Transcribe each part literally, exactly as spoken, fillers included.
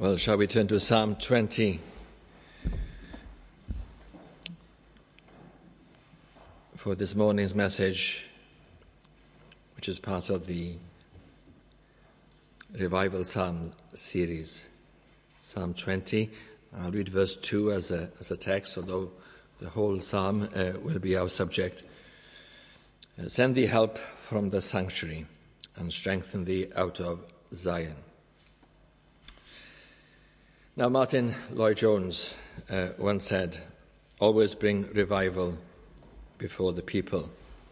Well, shall we turn to Psalm twenty? For this morning's message, which is part of the Revival Psalm series. Psalm twenty, I'll read verse two as a, as a text, although the whole psalm uh, will be our subject. Uh, Send thee help from the sanctuary, and strengthen thee out of Zion. Now, Martin Lloyd-Jones uh, once said, always bring revival before the people,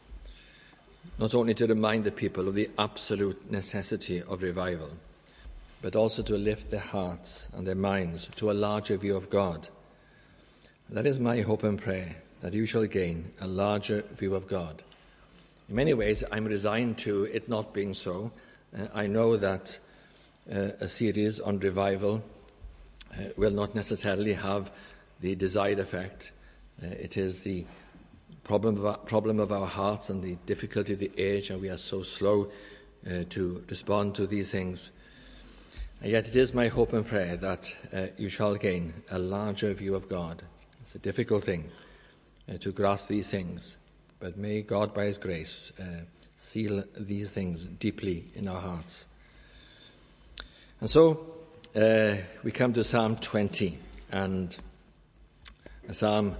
not only to remind the people of the absolute necessity of revival, but also to lift their hearts and their minds to a larger view of God. That is my hope and prayer, that you shall gain a larger view of God. In many ways, I'm resigned to it not being so. Uh, I know that uh, a series on revival uh, will not necessarily have the desired effect. Uh, it is the problem of, our, problem of our hearts and the difficulty of the age, and we are so slow uh, to respond to these things. And yet it is my hope and prayer that uh, you shall gain a larger view of God. It's a difficult thing uh, to grasp these things, but may God, by his grace, uh, seal these things deeply in our hearts. And so uh, we come to Psalm twenty, and a psalm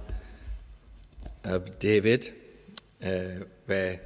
of David, uh, where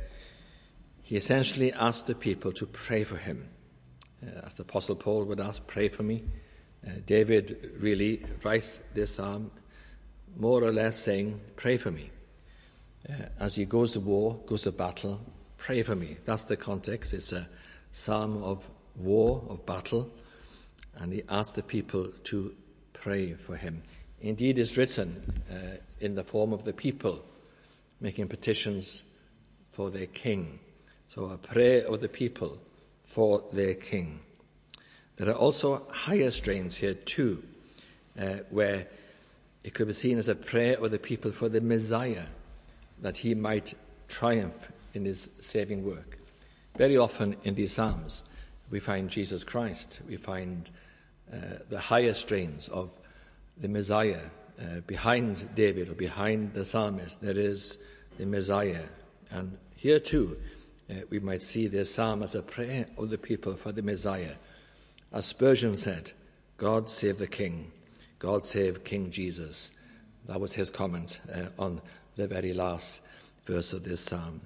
he essentially asked the people to pray for him. Uh, as the Apostle Paul would ask, pray for me. Uh, David really writes this psalm more or less saying, pray for me. Uh, as he goes to war, goes to battle, pray for me. That's the context. It's a psalm of war, of battle, and he asked the people to pray for him. Indeed, it's written uh, in the form of the people making petitions for their king. So a prayer of the people for their king. There are also higher strains here too, uh, where it could be seen as a prayer of the people for the Messiah, that he might triumph in his saving work. Very often in these psalms, we find Jesus Christ. We find uh, the higher strains of the Messiah. Uh, behind David or behind the psalmist, there is the Messiah. And here too, uh, we might see this psalm as a prayer of the people for the Messiah. As Spurgeon said, God save the King. God save King Jesus. That was his comment uh, on the very last verse of this psalm.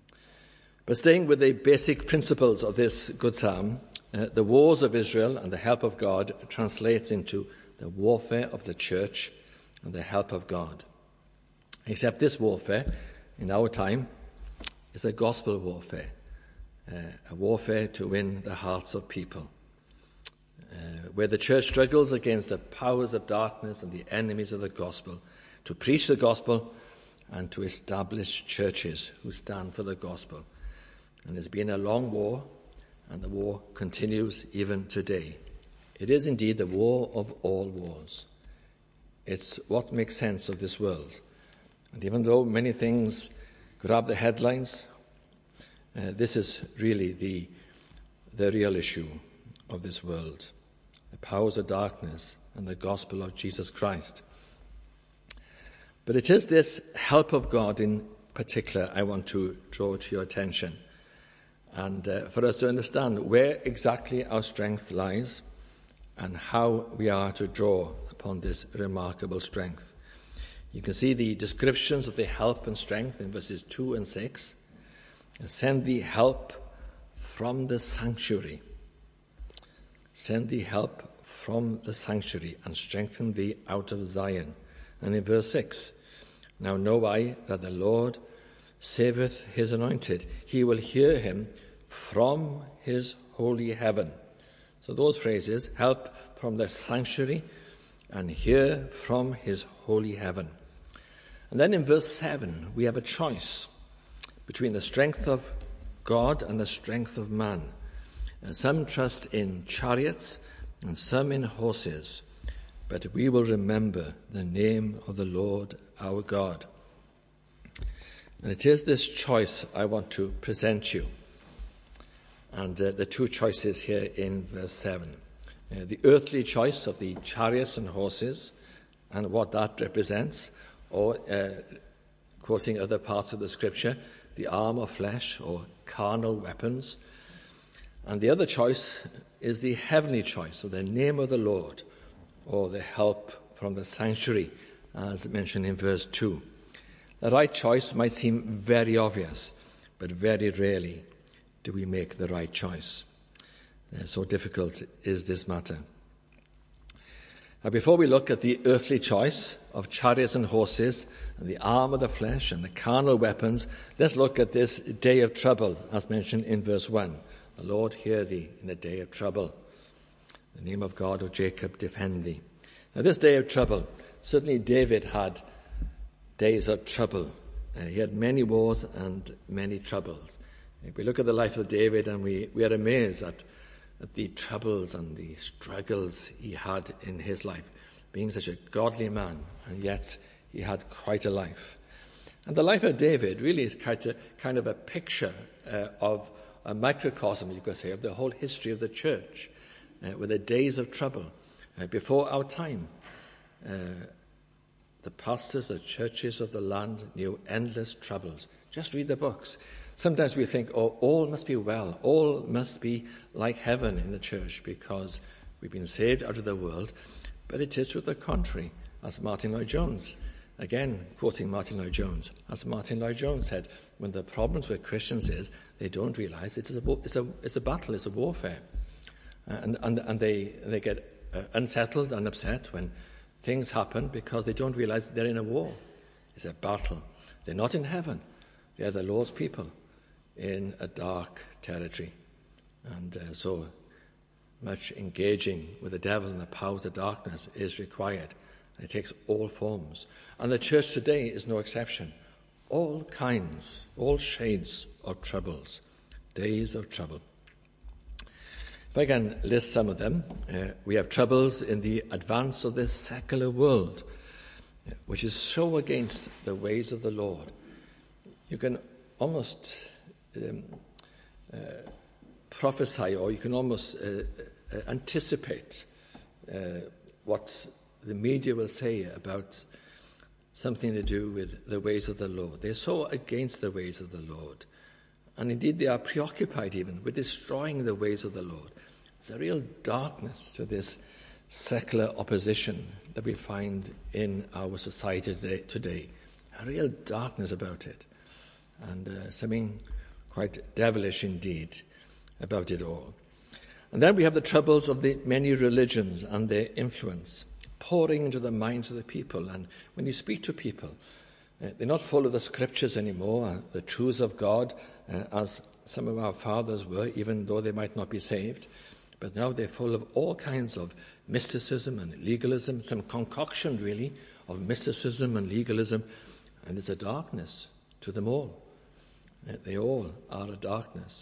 But staying with the basic principles of this good psalm, uh, the wars of Israel and the help of God translates into the warfare of the church and the help of God. Except this warfare, in our time, is a gospel warfare, uh, a warfare to win the hearts of people, uh, where the church struggles against the powers of darkness and the enemies of the gospel, to preach the gospel and to establish churches who stand for the gospel. And there's been a long war, and the war continues even today. It is indeed the war of all wars. It's what makes sense of this world. And even though many things grab the headlines, uh, this is really the, the real issue of this world. The powers of darkness and the gospel of Jesus Christ. But it is this help of God in particular I want to draw to your attention. And uh, for us to understand where exactly our strength lies and how we are to draw upon this remarkable strength. You can see the descriptions of the help and strength in verses two and six. Send thee help from the sanctuary. Send thee help from the sanctuary, and strengthen thee out of Zion. And in verse six, now know I that the Lord saveth his anointed. He will hear him from his holy heaven. So those phrases, help from the sanctuary and hear from his holy heaven. And then in verse seven, we have a choice between the strength of God and the strength of man. And some trust in chariots and some in horses, but we will remember the name of the Lord our God. And it is this choice I want to present you. And uh, the two choices here in verse seven. Uh, the earthly choice of the chariots and horses and what that represents, or, uh, quoting other parts of the scripture, the arm of flesh or carnal weapons. And the other choice is the heavenly choice of the name of the Lord, or the help from the sanctuary, as mentioned in verse two. The right choice might seem very obvious, but very rarely do we make the right choice. Uh, so difficult is this matter. Now, before we look at the earthly choice of chariots and horses, and the arm of the flesh and the carnal weapons, let's look at this day of trouble, as mentioned in verse one. The Lord hear thee in the day of trouble. The name of God, O Jacob, defend thee. Now, this day of trouble, certainly David had days of trouble. Uh, he had many wars and many troubles. If we look at the life of David, and we, we are amazed at, at the troubles and the struggles he had in his life, being such a godly man, and yet he had quite a life. And the life of David really is kind of, kind of a picture uh, of a microcosm, you could say, of the whole history of the church, uh, with the days of trouble uh, before our time. Uh, the pastors, the churches of the land knew endless troubles. Just read the books. Sometimes we think, oh, all must be well, all must be like heaven in the church because we've been saved out of the world. But it is to the contrary, as Martin Lloyd-Jones, again quoting Martin Lloyd-Jones, as Martin Lloyd-Jones said, when the problems with Christians is they don't realize it is a, it's a, it's a battle, it's a warfare. Uh, and, and, and they, they get uh, unsettled and upset when things happen because they don't realize they're in a war. It's a battle. They're not in heaven. They're the Lord's people in a dark territory. And uh, so much engaging with the devil and the powers of darkness is required. It takes all forms. And the church today is no exception. All kinds, all shades of troubles, days of trouble. If I can list some of them, uh, we have troubles in the advance of this secular world, which is so against the ways of the Lord. You can almost um, uh, prophesy, or you can almost uh, uh, anticipate uh, what the media will say about something to do with the ways of the Lord. They're so against the ways of the Lord. And indeed, they are preoccupied even with destroying the ways of the Lord. There's a real darkness to this secular opposition that we find in our society today. today. A real darkness about it. And uh, something quite devilish indeed about it all. And then we have the troubles of the many religions and their influence, pouring into the minds of the people. And when you speak to people, uh, they're not full of the scriptures anymore, uh, the truths of God, uh, as some of our fathers were, even though they might not be saved. But now they're full of all kinds of mysticism and legalism, some concoction, really, of mysticism and legalism. And there's a darkness to them all. Uh, they all are a darkness.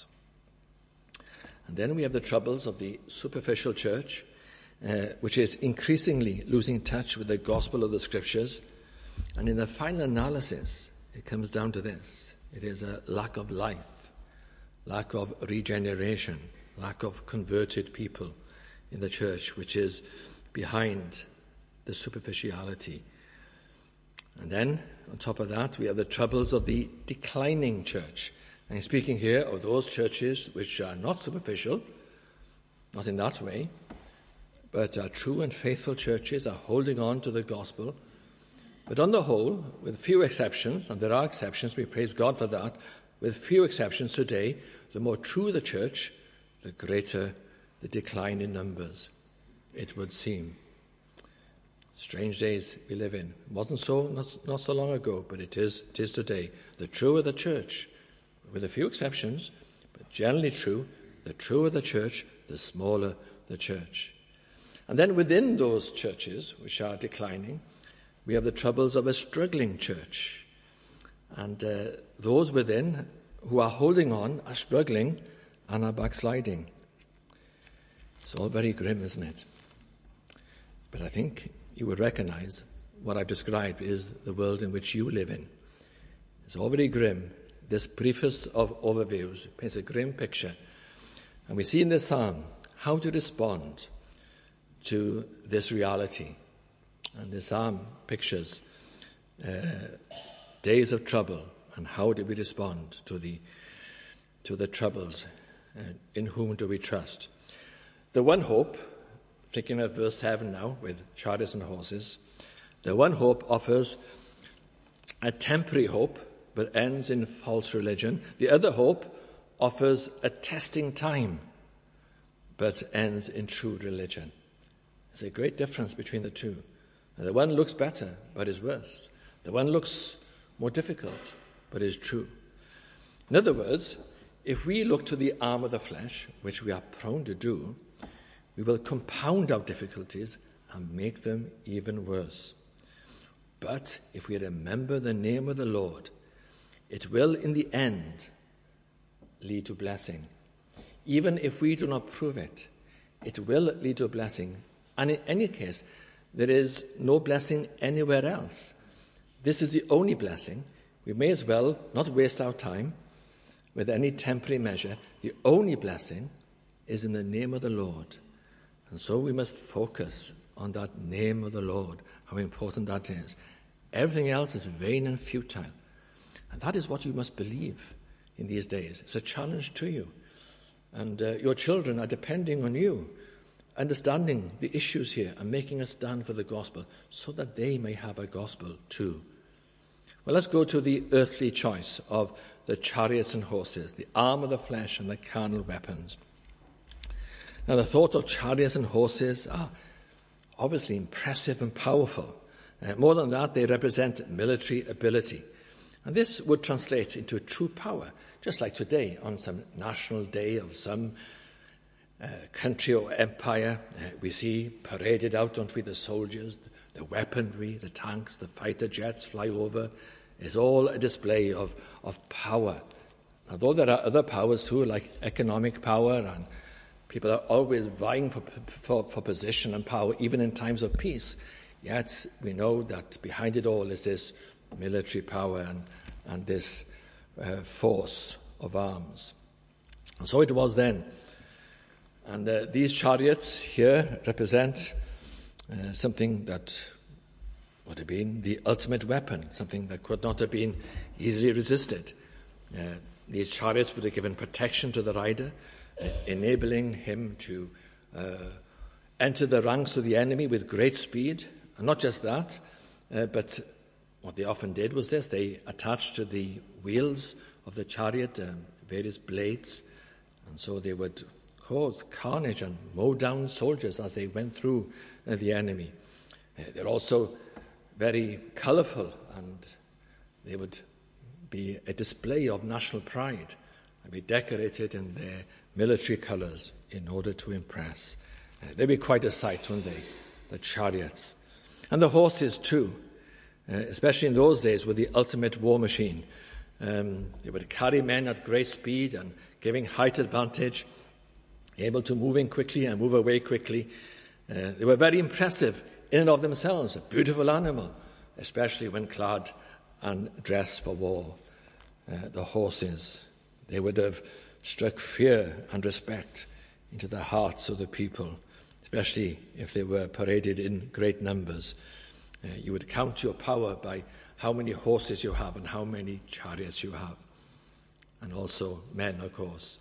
And then we have the troubles of the superficial church, Uh, which is increasingly losing touch with the gospel of the scriptures. And in the final analysis, it comes down to this. It is a lack of life, lack of regeneration, lack of converted people in the church, which is behind the superficiality. And then, on top of that, we have the troubles of the declining church. And I'm speaking here of those churches which are not superficial, not in that way, but our true and faithful churches are holding on to the gospel. But on the whole, with few exceptions, and there are exceptions, we praise God for that, with few exceptions today, the more true the church, the greater the decline in numbers, it would seem. Strange days we live in. It wasn't so not, not so long ago, but it is, it is today. The truer the church, with a few exceptions, but generally true, the truer the church, the smaller the church. And then within those churches, which are declining, we have the troubles of a struggling church. And uh, those within who are holding on are struggling and are backsliding. It's all very grim, isn't it? But I think you would recognize what I've described is the world in which you live in. It's all very grim. This briefest of overviews paints a grim picture. And we see in this psalm how to respond to this reality. And the psalm pictures uh, days of trouble, and how do we respond to the to the troubles? Uh, in whom do we trust? The one hope, thinking of verse seven now, with chariots and horses, the one hope offers a temporary hope, but ends in false religion. The other hope offers a testing time, but ends in true religion. There's a great difference between the two. The one looks better, but is worse. The one looks more difficult, but is true. In other words, if we look to the arm of the flesh, which we are prone to do, we will compound our difficulties and make them even worse. But if we remember the name of the Lord, it will in the end lead to blessing. Even if we do not prove it, it will lead to a blessing. And in any case, there is no blessing anywhere else. This is the only blessing. We may as well not waste our time with any temporary measure. The only blessing is in the name of the Lord. And so we must focus on that name of the Lord, how important that is. Everything else is vain and futile. And that is what you must believe in these days. It's a challenge to you. And uh, your children are depending on you, understanding the issues here and making a stand for the gospel so that they may have a gospel too. Well, let's go to the earthly choice of the chariots and horses, the arm of the flesh and the carnal weapons. Now, the thought of chariots and horses are obviously impressive and powerful. Uh, more than that, they represent military ability. And this would translate into true power, just like today on some national day of some uh, country or empire. Uh, we see paraded out, don't we, the soldiers, the, the weaponry, the tanks, the fighter jets fly over. It's all a display of, of power. Although there are other powers too, like economic power, and people are always vying for, for, for position and power, even in times of peace. Yet we know that behind it all is this military power and, and this uh, force of arms. And so it was then. And uh, these chariots here represent uh, something that would have been the ultimate weapon, something that could not have been easily resisted. Uh, these chariots would have given protection to the rider, uh, enabling him to uh, enter the ranks of the enemy with great speed. And not just that, uh, but what they often did was this. They attached to the wheels of the chariot um, various blades, and so they would cause carnage and mow down soldiers as they went through uh, the enemy. Uh, they're also very colourful, and they would be a display of national pride and be decorated in their military colours in order to impress. Uh, they'd be quite a sight, wouldn't they, the chariots. And the horses too, uh, especially in those days, were the ultimate war machine. Um, they would carry men at great speed and giving height advantage, able to move in quickly and move away quickly. Uh, they were very impressive in and of themselves, a beautiful animal, especially when clad and dressed for war. Uh, the horses, they would have struck fear and respect into the hearts of the people, especially if they were paraded in great numbers. Uh, you would count your power by how many horses you have and how many chariots you have, and also men, of course.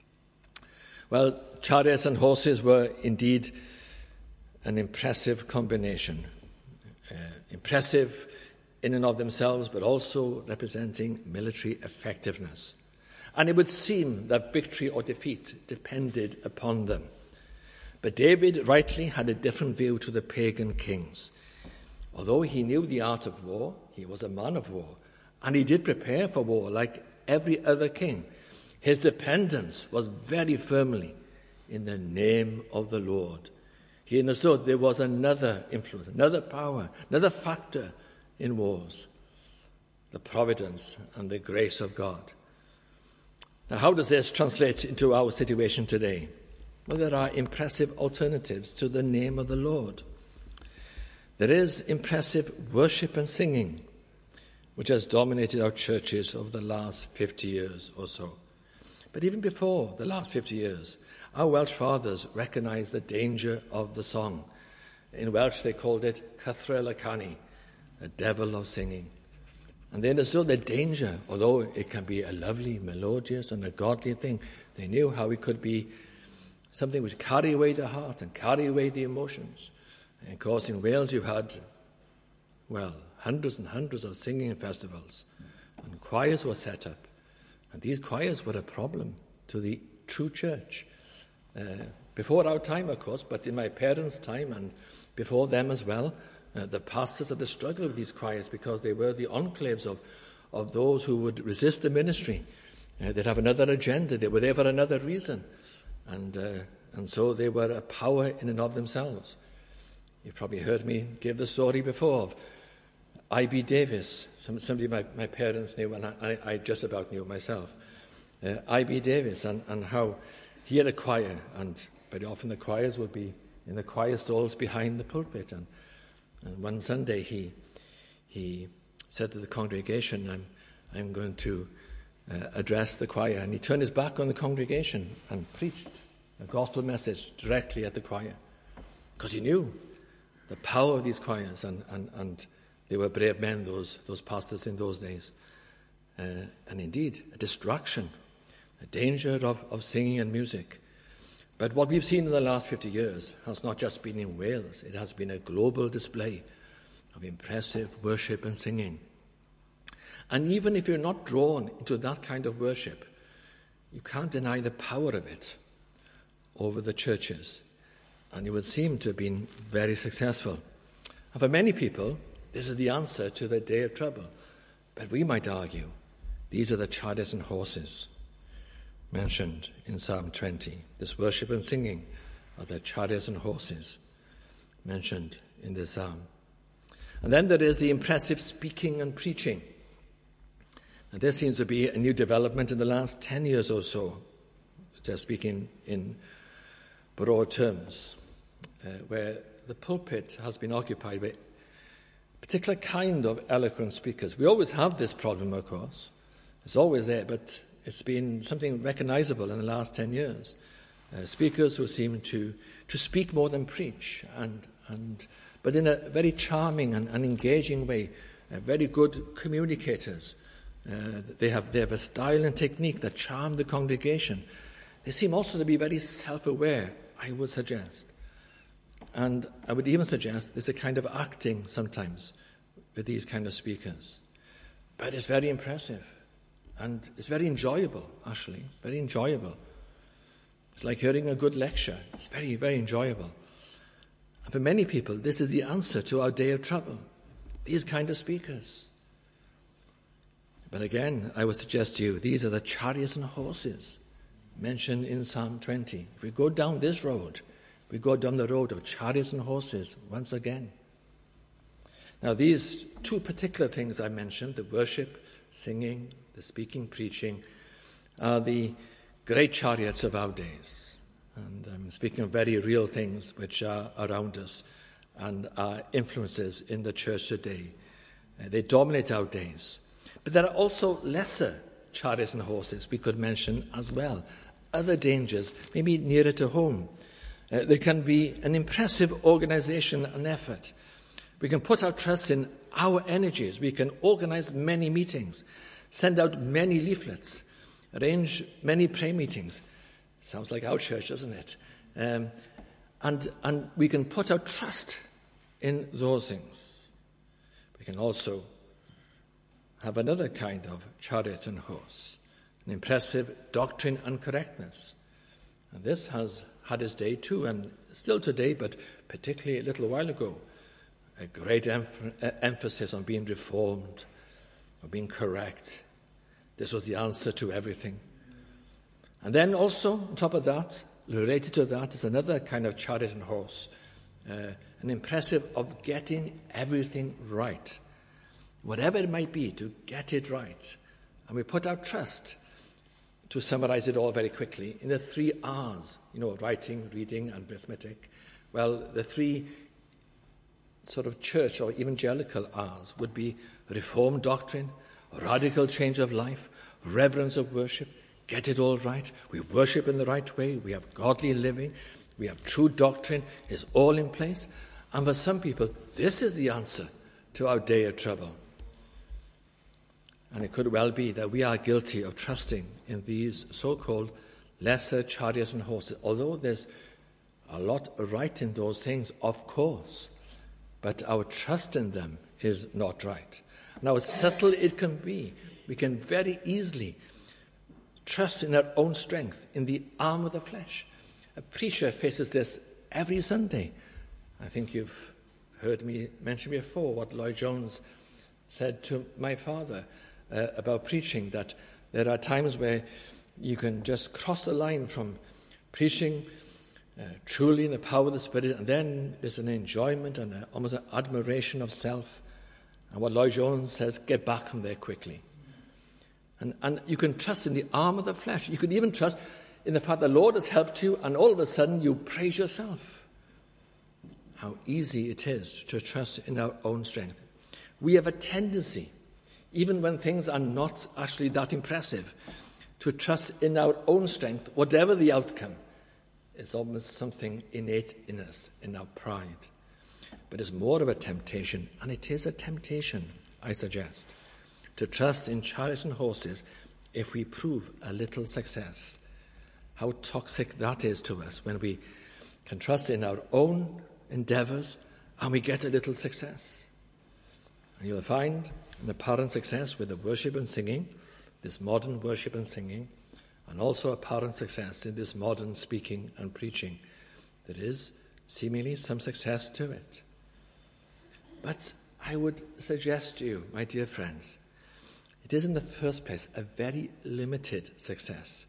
Well, chariots and horses were indeed an impressive combination, uh, impressive in and of themselves, but also representing military effectiveness. And it would seem that victory or defeat depended upon them. But David rightly had a different view to the pagan kings. Although he knew the art of war, he was a man of war, and he did prepare for war like every other king. His dependence was very firmly in the name of the Lord. He understood there was another influence, another power, another factor in wars, the providence and the grace of God. Now, how does this translate into our situation today? Well, there are impressive alternatives to the name of the Lord. There is impressive worship and singing, which has dominated our churches over the last fifty years or so. But even before the last fifty years, Our Welsh fathers recognised the danger of the song. In Welsh they called it Cythrel y Canu, the devil of singing. And they understood the danger, although it can be a lovely, melodious and a godly thing. They knew how it could be something which carry away the heart and carry away the emotions. And of course in Wales you had, well, hundreds and hundreds of singing festivals. And choirs were set up. And these choirs were a problem to the true church. Uh, before our time, of course, but in my parents' time and before them as well, uh, the pastors had to struggle with these choirs because they were the enclaves of, of those who would resist the ministry. Uh, they'd have another agenda. They were there for another reason. And, uh, and so they were a power in and of themselves. You've probably heard me give the story before of I B Davis, some, somebody my, my parents knew, and I, I just about knew myself. Uh, I B Davis, and, and how he had a choir, and very often the choirs would be in the choir stalls behind the pulpit. And, and one Sunday he he said to the congregation, I'm, I'm going to uh, address the choir. And he turned his back on the congregation and preached a gospel message directly at the choir. Because he knew the power of these choirs, and, and, and they were brave men, those, those pastors in those days. Uh, and indeed, a distraction, a danger of, of singing and music. But what we've seen in the last fifty years has not just been in Wales, it has been a global display of impressive worship and singing. And even if you're not drawn into that kind of worship, you can't deny the power of it over the churches. And it would seem to have been very successful. And for many people, this is the answer to their day of trouble. But we might argue, these are the chariots and horses mentioned in Psalm twenty. This worship and singing are the chariots and horses mentioned in this psalm. And then there is the impressive speaking and preaching. And there seems to be a new development in the last ten years or so, just speaking in broad terms, uh, where the pulpit has been occupied by a particular kind of eloquent speakers. We always have this problem, of course. It's always there, but it's been something recognizable in the last ten years. Uh, speakers who seem to, to speak more than preach, and, and but in a very charming and, and engaging way, uh, very good communicators. Uh, they have they have a style and technique that charm the congregation. They seem also to be very self-aware, I would suggest. And I would even suggest there's a kind of acting sometimes with these kind of speakers. But it's very impressive. And it's very enjoyable, actually, very enjoyable. It's like hearing a good lecture. It's very, very enjoyable. And for many people, this is the answer to our day of trouble, these kind of speakers. But again, I would suggest to you, these are the chariots and horses mentioned in Psalm twenty. If we go down this road, we go down the road of chariots and horses once again. Now, these two particular things I mentioned, the worship, singing, the speaking, preaching, are the great chariots of our days. And I'm speaking of very real things which are around us and are influences in the church today. Uh, they dominate our days. But there are also lesser chariots and horses we could mention as well. Other dangers, maybe nearer to home. Uh, there can be an impressive organization and effort. We can put our trust in our energies. We can organize many meetings, send out many leaflets, arrange many prayer meetings. Sounds like our church, doesn't it? Um, and, and we can put our trust in those things. We can also have another kind of chariot and horse, an impressive doctrine and correctness. And this has had its day too, and still today, but particularly a little while ago, a great emph- emphasis on being reformed, on being correct. This was the answer to everything. And then also, on top of that, related to that, is another kind of chariot and horse, uh, an impressive of getting everything right. Whatever it might be, to get it right. And we put our trust, to summarize it all very quickly, in the three R's, you know, writing, reading, and arithmetic. Well, the three sort of church or evangelical R's would be reformed doctrine, radical change of life, reverence of worship, get it all right, we worship in the right way, we have godly living, we have true doctrine, it's all in place. And for some people, this is the answer to our day of trouble. And it could well be that we are guilty of trusting in these so-called lesser chariots and horses, although there's a lot right in those things, of course, but our trust in them is not right. And how subtle it can be, we can very easily trust in our own strength, in the arm of the flesh. A preacher faces this every Sunday. I think you've heard me mention before what Lloyd Jones said to my father uh, about preaching, that there are times where you can just cross the line from preaching uh, truly in the power of the Spirit, and then there's an enjoyment and a, almost an admiration of self. And what Lloyd Jones says, get back from there quickly. And, and you can trust in the arm of the flesh. You can even trust in the fact the Lord has helped you, and all of a sudden you praise yourself. How easy it is to trust in our own strength. We have a tendency, even when things are not actually that impressive, to trust in our own strength, whatever the outcome. It's almost something innate in us, in our pride. But it's more of a temptation, and it is a temptation, I suggest, to trust in chariots and horses if we prove a little success. How toxic that is to us when we can trust in our own endeavours and we get a little success. And you'll find an apparent success with the worship and singing, this modern worship and singing, and also apparent success in this modern speaking and preaching. There is seemingly some success to it. But I would suggest to you, my dear friends, it is in the first place a very limited success.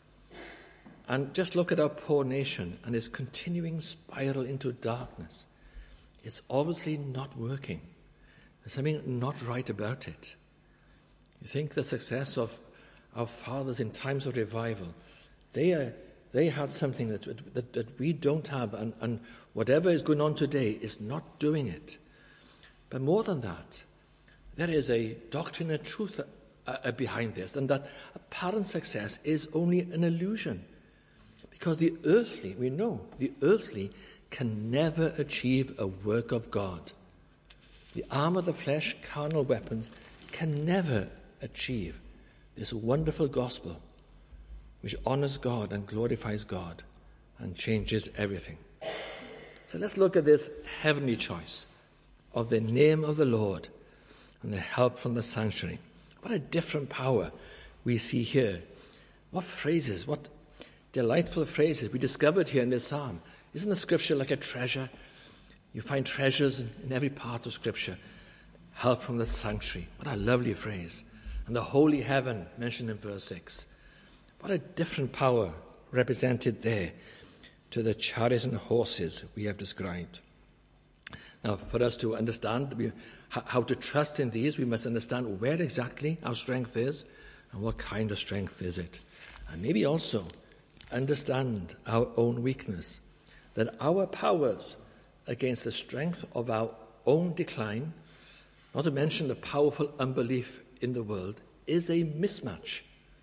And just look at our poor nation and its continuing spiral into darkness. It's obviously not working. There's something not right about it. You think the success of our fathers in times of revival, they are, they had something that, that, that we don't have, and, and whatever is going on today is not doing it. But more than that, there is a doctrine and truth uh, behind this, and that apparent success is only an illusion. Because the earthly, we know, the earthly can never achieve a work of God. The arm of the flesh, carnal weapons, can never achieve this wonderful gospel which honors God and glorifies God and changes everything. So let's look at this heavenly choice of the name of the Lord and the help from the sanctuary. What a different power we see here. What phrases, what delightful phrases we discovered here in this psalm. Isn't the scripture like a treasure? You find treasures in, in every part of scripture. Help from the sanctuary. What a lovely phrase. And the holy heaven mentioned in verse six. What a different power represented there to the chariots and horses we have described. Now, for us to understand how to trust in these, we must understand where exactly our strength is and what kind of strength is it. And maybe also understand our own weakness, that our powers against the strength of our own decline, not to mention the powerful unbelief in the world, is a mismatch.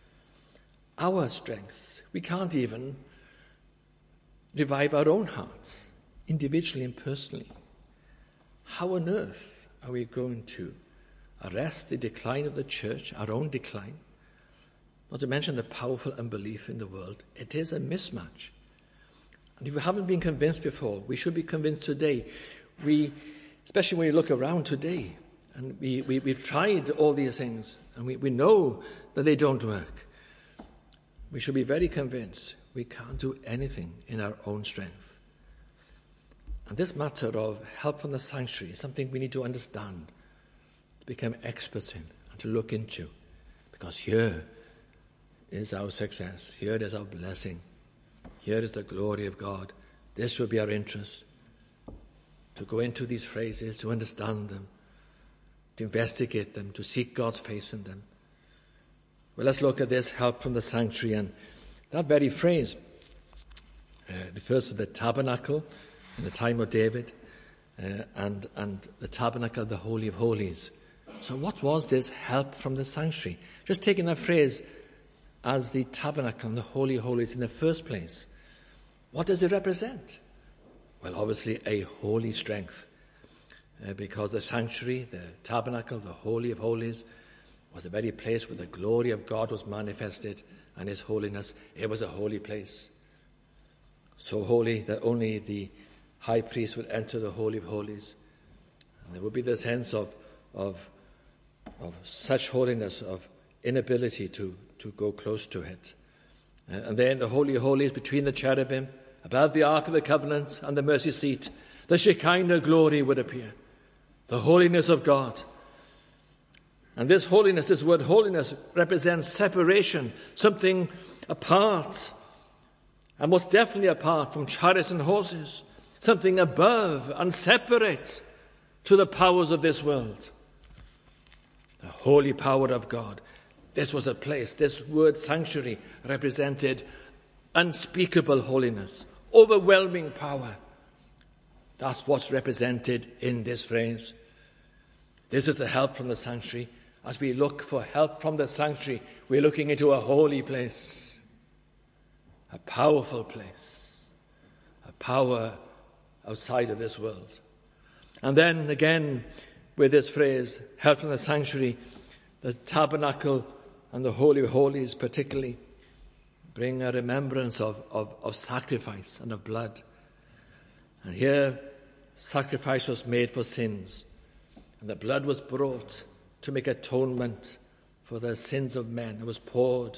Our strength, we can't even revive our own hearts, individually and personally. How on earth are we going to arrest the decline of the church, our own decline? Not to mention the powerful unbelief in the world. It is a mismatch. And if we haven't been convinced before, we should be convinced today. We, especially when you look around today, and we, we, we've tried all these things, and we, we know that they don't work. We should be very convinced we can't do anything in our own strength. And this matter of help from the sanctuary is something we need to understand, to become experts in, and to look into. Because here is our success. Here is our blessing. Here is the glory of God. This should be our interest, to go into these phrases, to understand them, to investigate them, to seek God's face in them. Well, let's look at this help from the sanctuary. And that very phrase uh, refers to the tabernacle in the time of David uh, and, and the tabernacle of the Holy of Holies. So what was this help from the sanctuary? Just taking that phrase as the tabernacle and the Holy of Holies in the first place. What does it represent? Well, obviously a holy strength, uh, because the sanctuary, the tabernacle, the Holy of Holies, was the very place where the glory of God was manifested and his holiness. It was a holy place. So holy that only the high priest would enter the Holy of Holies. And there would be the sense of, of, of such holiness, of inability to, to go close to it. Uh, and then the Holy of Holies between the cherubim, above the Ark of the Covenant and the mercy seat, the Shekinah glory would appear, the holiness of God. And this holiness, this word holiness, represents separation, something apart, and most definitely apart from chariots and horses, something above and separate to the powers of this world. The holy power of God. This was a place, this word sanctuary represented unspeakable holiness, overwhelming power. That's what's represented in this phrase. This is the help from the sanctuary. As we look for help from the sanctuary, we're looking into a holy place, a powerful place, a power outside of this world. And then again, with this phrase, help from the sanctuary, the tabernacle and the Holy of Holies particularly bring a remembrance of, of, of sacrifice and of blood. And here, sacrifice was made for sins, and the blood was brought to make atonement for the sins of men. It was poured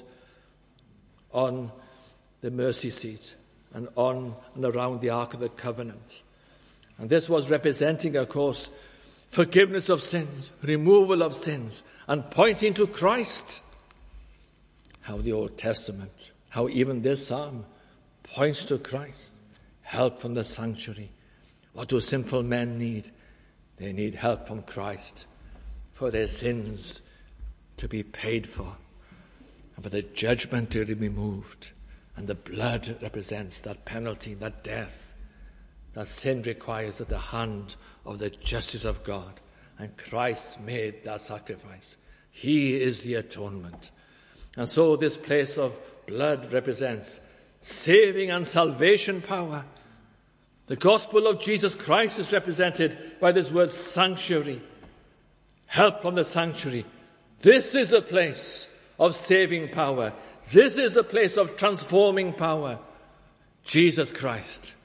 on the mercy seat and on and around the Ark of the Covenant. And this was representing, of course, forgiveness of sins, removal of sins, and pointing to Christ. How the Old Testament, how even this psalm points to Christ. Help from the sanctuary. What do sinful men need? They need help from Christ for their sins to be paid for and for the judgment to be removed. And the blood represents that penalty, that death, that sin requires at the hand of the justice of God. And Christ made that sacrifice. He is the atonement. And so this place of blood represents saving and salvation power. The gospel of Jesus Christ is represented by this word sanctuary. Help from the sanctuary. This is the place of saving power. This is the place of transforming power. Jesus Christ.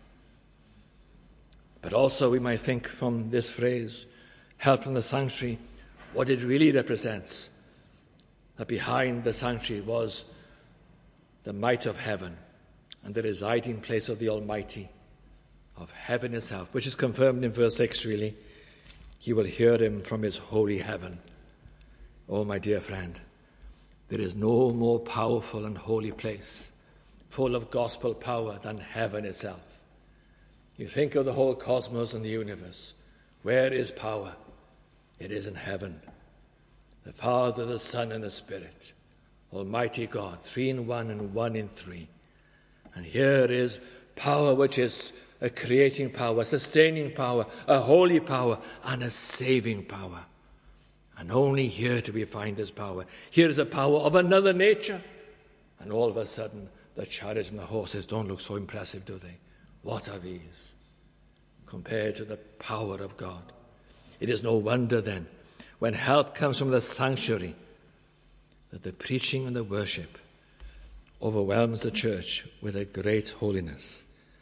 But also we might think from this phrase, help from the sanctuary, what it really represents. That behind the sanctuary was the might of heaven and the residing place of the Almighty, of heaven itself, which is confirmed in verse six really. He will hear him from his holy heaven. Oh, my dear friend, there is no more powerful and holy place, full of gospel power, than heaven itself. You think of the whole cosmos and the universe. Where is power? It is in heaven. The Father, the Son, and the Spirit, Almighty God, three in one and one in three. And here is power which is a creating power, a sustaining power, a holy power, and a saving power. And only here do we find this power. Here is a power of another nature. And all of a sudden, the chariots and the horses don't look so impressive, do they? What are these compared to the power of God? It is no wonder then, when help comes from the sanctuary, that the preaching and the worship overwhelms the church with a great holiness.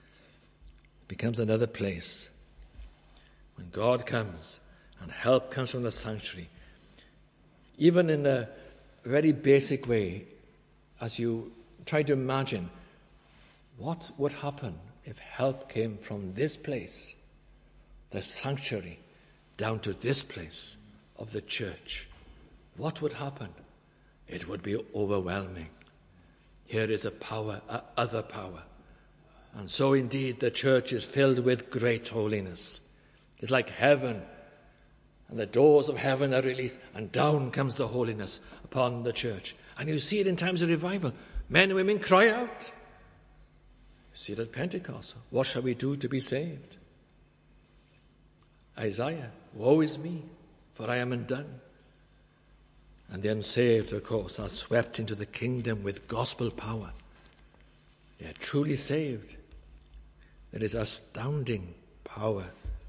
It becomes another place. When God comes and help comes from the sanctuary, even in a very basic way, as you try to imagine what would happen if help came from this place, the sanctuary, down to this place of the church, what would happen? It would be overwhelming. Here is a power, a other power. And so indeed the church is filled with great holiness. It's like heaven, and the doors of heaven are released, and down comes the holiness upon the church. And you see it in times of revival. Men and women cry out. You see it at Pentecost. What shall we do to be saved? Isaiah, woe is me, for I am undone. And the unsaved, of course, are swept into the kingdom with gospel power. They are truly saved. There is astounding power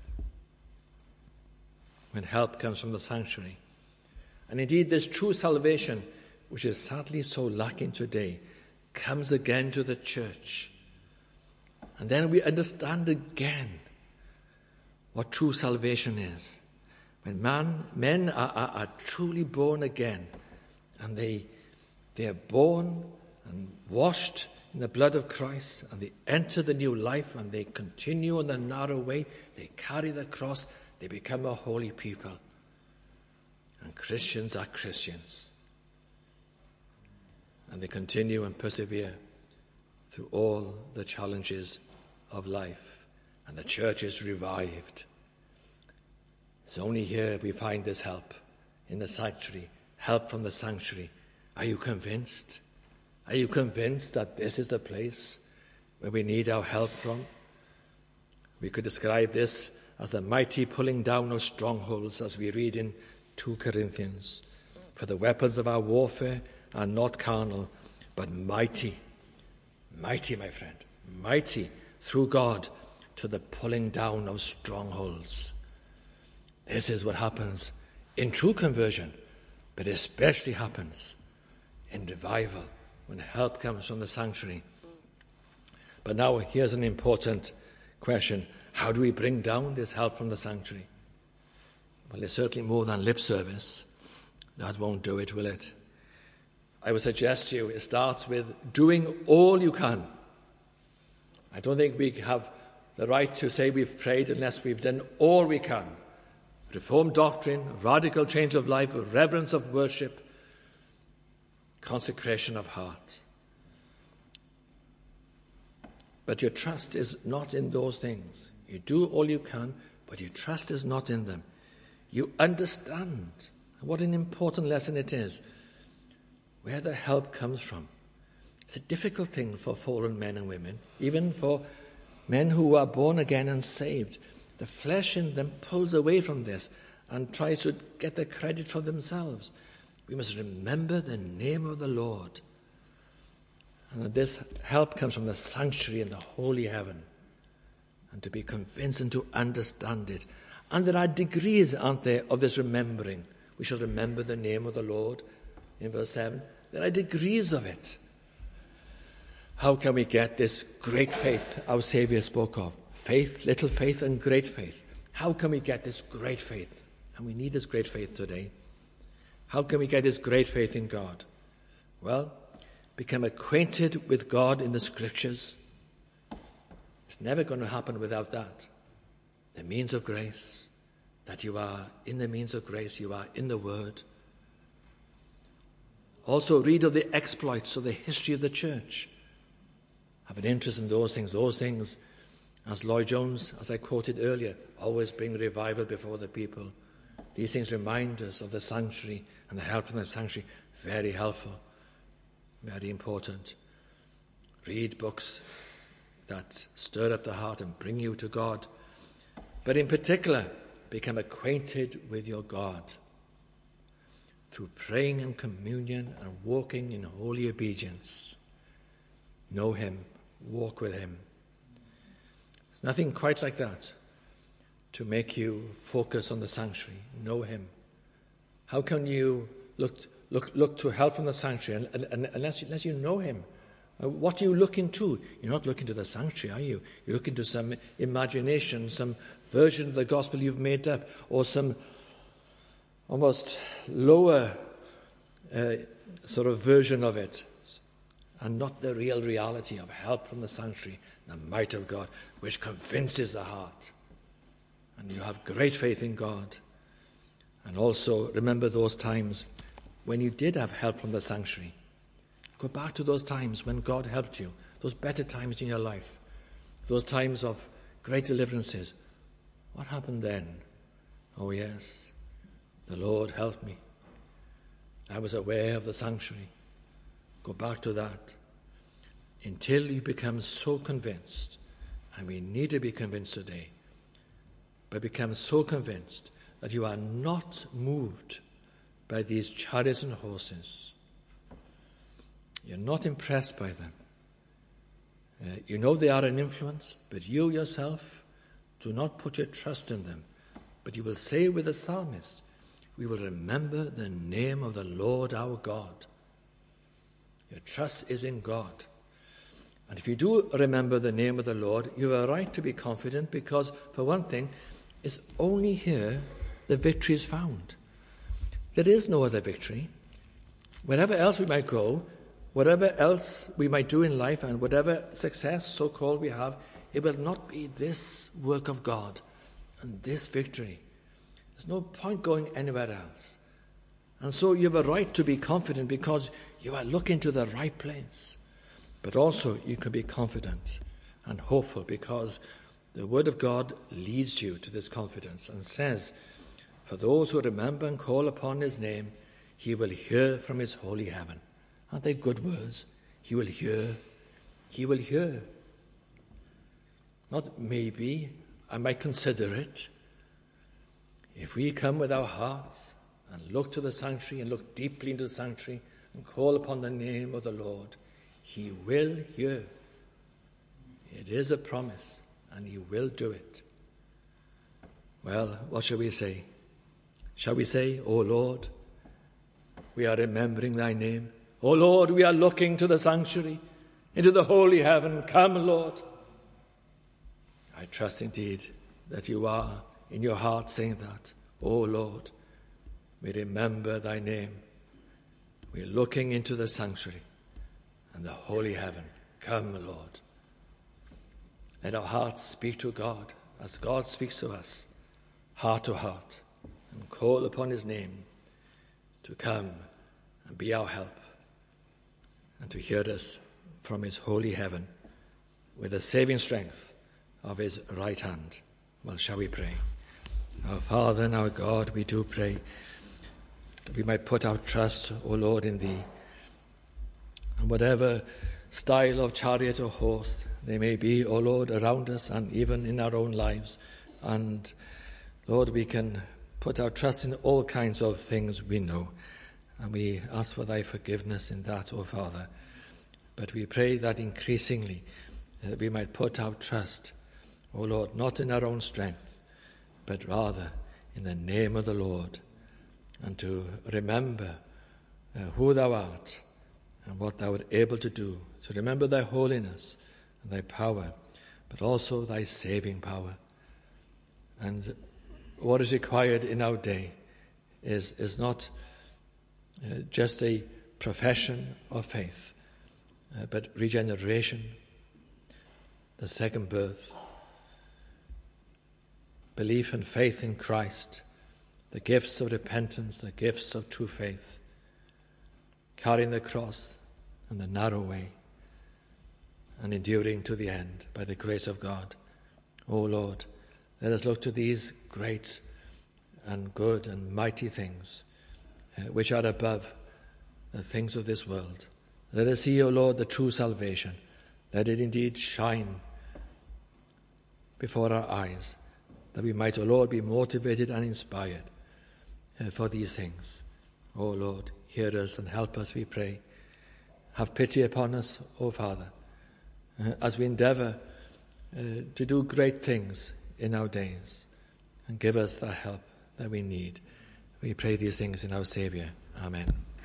when help comes from the sanctuary. And indeed, this true salvation, which is sadly so lacking today, comes again to the church. And then we understand again what true salvation is. When man, men are, are, are truly born again, and they, they are born and washed in the blood of Christ, and they enter the new life, and they continue on the narrow way, they carry the cross, they become a holy people. And Christians are Christians. And they continue and persevere through all the challenges of life. And the church is revived. It's only here we find this help, in the sanctuary, help from the sanctuary. Are you convinced? Are you convinced that this is the place where we need our help from? We could describe this as the mighty pulling down of strongholds, as we read in Second Corinthians. For the weapons of our warfare are not carnal, but mighty. Mighty, my friend, mighty through God to the pulling down of strongholds. This is what happens in true conversion, but especially happens in revival when help comes from the sanctuary. But now here's an important question. How do we bring down this help from the sanctuary? Well, it's certainly more than lip service. That won't do it, will it? I would suggest to you it starts with doing all you can. I don't think we have the right to say we've prayed unless we've done all we can. Reformed doctrine, radical change of life, reverence of worship, consecration of heart. But your trust is not in those things. You do all you can, but your trust is not in them. You understand what an important lesson it is, where the help comes from. It's a difficult thing for fallen men and women, even for men who are born again and saved. The flesh in them pulls away from this and tries to get the credit for themselves. We must remember the name of the Lord. And that this help comes from the sanctuary in the holy heaven. And to be convinced and to understand it. And there are degrees, aren't there, of this remembering. We shall remember the name of the Lord in verse seven. There are degrees of it. How can we get this great faith our Saviour spoke of? Faith, little faith, and great faith. How can we get this great faith? And we need this great faith today. How can we get this great faith in God? Well, become acquainted with God in the Scriptures. It's never going to happen without that. The means of grace, that you are in the means of grace, you are in the Word. Also read of the exploits of the history of the church. Have an interest in those things. Those things, as Lloyd Jones, as I quoted earlier, always bring revival before the people. These things remind us of the sanctuary and the help from the sanctuary. Very helpful, very important. Read books that stir up the heart and bring you to God. But in particular, become acquainted with your God through praying and communion and walking in holy obedience. Know Him, walk with Him. There's nothing quite like that to make you focus on the sanctuary. Know Him. How can you look look look to help from the sanctuary unless unless you know Him? What are you looking to? You're not looking to the sanctuary, are you? You're looking to some imagination, some version of the gospel you've made up, or some almost lower uh, sort of version of it, and not the real reality of help from the sanctuary, the might of God, which convinces the heart. And you have great faith in God. And also remember those times when you did have help from the sanctuary. Go back to those times when God helped you, those better times in your life, those times of great deliverances. What happened then? Oh yes, the Lord helped me. I was aware of the sanctuary. Go back to that until you become so convinced, and we need to be convinced today, but become so convinced that you are not moved by these chariots and horses. You're not impressed by them. Uh, you know they are an influence, but you yourself do not put your trust in them. But you will say with the psalmist, we will remember the name of the Lord our God. Your trust is in God. And if you do remember the name of the Lord, you have a right to be confident because, for one thing, it's only here the victory is found. There is no other victory. Wherever else we might go, whatever else we might do in life, and whatever success, so-called, we have, it will not be this work of God and this victory. There's no point going anywhere else. And so you have a right to be confident because you are looking to the right place. But also you can be confident and hopeful because the Word of God leads you to this confidence and says, for those who remember and call upon his name, he will hear from his holy heaven. Aren't they good words? He will hear. He will hear. Not maybe, I might consider it. If we come with our hearts and look to the sanctuary and look deeply into the sanctuary and call upon the name of the Lord, he will hear. It is a promise, and he will do it. Well, what shall we say? Shall we say, O Lord, we are remembering thy name. O Lord, we are looking to the sanctuary, into the holy heaven. Come, Lord. I trust indeed that you are in your heart saying that. O Lord, we remember thy name. We are looking into the sanctuary and the holy heaven. Come, Lord. Let our hearts speak to God as God speaks to us, heart to heart, and call upon his name to come and be our help and to hear us from his holy heaven with the saving strength of his right hand. Well, shall we pray? Our Father and our God, we do pray that we might put our trust, O Lord, in thee. And whatever style of chariot or horse they may be, O Lord, around us and even in our own lives. And, Lord, we can put our trust in all kinds of things we know. And we ask for thy forgiveness in that, O Father. But we pray that increasingly uh, we might put our trust, O Lord, not in our own strength, but rather in the name of the Lord, and to remember uh, who thou art and what thou art able to do, to remember thy holiness and thy power, but also thy saving power. And what is required in our day is, is not uh, just a profession of faith, uh, but regeneration, the second birth, belief and faith in Christ, the gifts of repentance, the gifts of true faith, carrying the cross and the narrow way, and enduring to the end by the grace of God. O Lord, let us look to these great and good and mighty things uh, which are above the things of this world. Let us see, O Lord, the true salvation. Let it indeed shine before our eyes, that we might, O Lord, be motivated and inspired uh, for these things. O Lord, hear us and help us, we pray. Have pity upon us, O Father, uh, as we endeavour uh, to do great things in our days, and give us the help that we need. We pray these things in our Saviour. Amen.